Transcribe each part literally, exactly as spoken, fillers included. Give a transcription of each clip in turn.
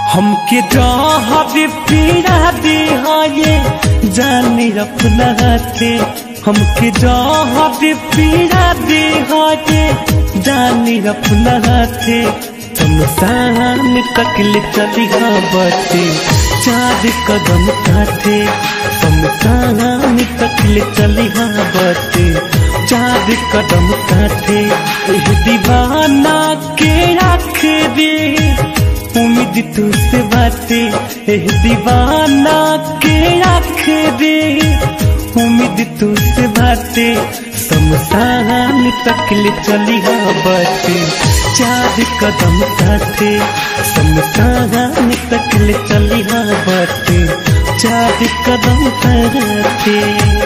हमके जहर पीड़ा दिहाये जानी अपना हाथे। हमके जहर पीड़ा दिहाये जानी अपना हाथे। शमशान तकल चली बटे चार कदम साथे। शमशान तकल चली बटे चार कदम साथे। दीवाना के रख दे उम्मीद तुझसे बातें। एह दीवाना के रख दे उम्मीद तुझसे बातें। शमशान तकल चली बटे चार कदम साथे। शमशान तकल चली बटे चार कदम साथे।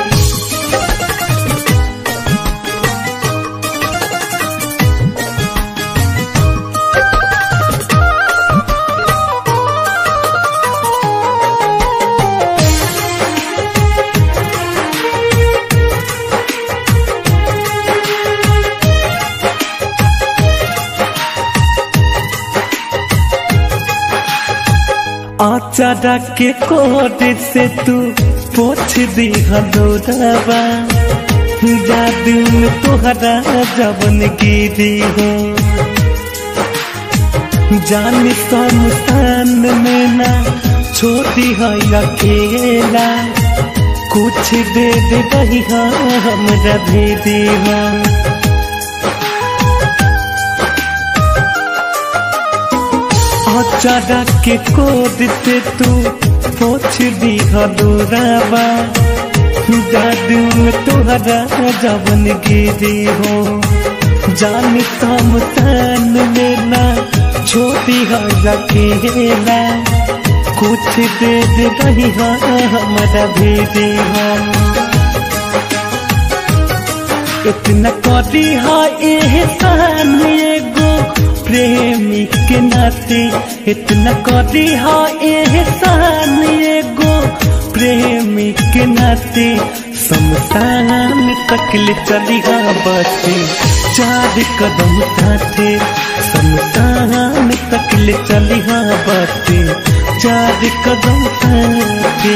आचारा के कोड से तू पोछ दी हलोरवा। जादू में तोहरा जवन गिरी हो जान शमशान में ना छोड़ी है अकेला। कुछ दे दे दही हमरा भेदी हो। आचारा के कोड से तू पोछ दी हलोरवा। जादू में तोहरा जवन गिरी हो जान शमशान में ना छोटी है अकेला। कुछ दे दे दही हमरा भेदी हो। इतना करी है एहसान एगो प्रेमी के नाते। इतना करी है एहसान एगो प्रेमी के नाते। शमशान तकल चली बटे चार कदम साथे। शमशान तकल चली बटे चार कदम साथे।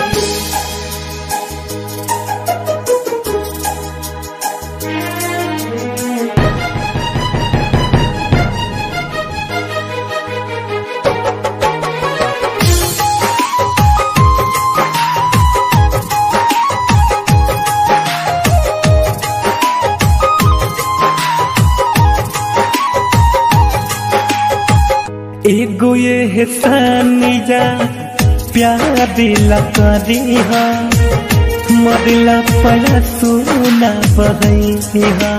एगो ये एहसानिया प्यार दिला करी हा। मरला पड़ा सुना बहई हा।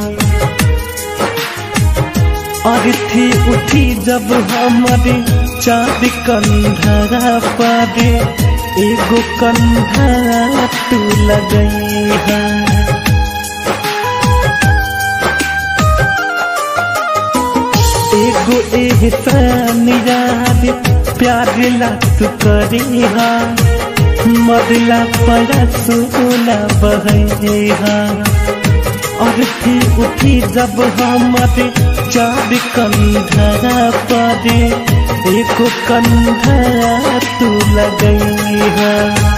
और थी उठी जब हमारे चाँद कंधरा पारे। एगो कंधरा तू लगई हा। एगो एहसान याद प्यार लात करी हा। मरला पड़ा सोना बहई हा। और थी उठी जब हमारे चार कंधरा पारे। एगो कंधरा तू लगई हा।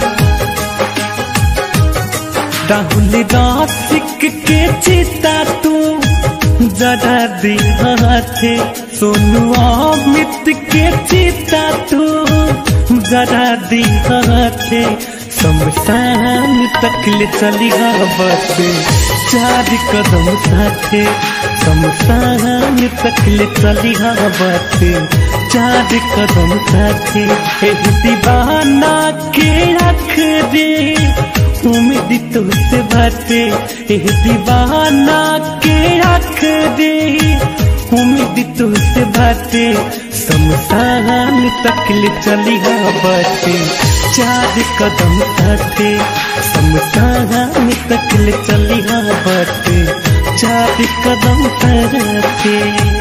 राहुल रासिक के चिता तू जरा दी हाथे। सोनू अमित के चिता तू जरा दी हाथे। शमशान तकल चली बटे चार कदम साथे। शमशान तकल चली बटे चार कदम साथे। एह दीवाना के रख दे उम्मीद तुझसे बाटे। एह दीवाना के रख दे उम्मीद तुझसे बाटे। शमशान तकल चली बटे चार कदम साथे। शमशान तकल चली बटे चार कदम साथे।